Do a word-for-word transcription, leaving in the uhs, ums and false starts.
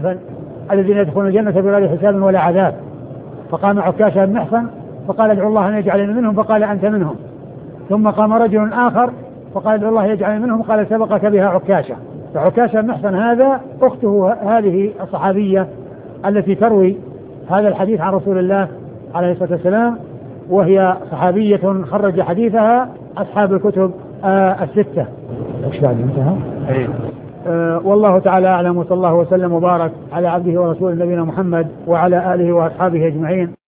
العشرة الذين يدخلون الجنة بغير حساب ولا عذاب. فقام عكاشة بن محصن فقال ادعو الله أن يجعلني منهم، فقال أنت منهم. ثم قام رجل آخر فقال ادعو الله يجعلني منهم، قال سبقك بها عكاشة. فعكاشة بن محصن هذا أخته هذه الصحابية التي تروي هذا الحديث عن رسول الله عليه الصلاة والسلام، وهي صحابية خرج حديثها أصحاب الكتب آه الستة. وش بعد انتهى؟ أيه. آه والله تعالى أعلم، وصلى الله وسلم وبارك على عبده ورسوله نبينا محمد وعلى آله وأصحابه أجمعين.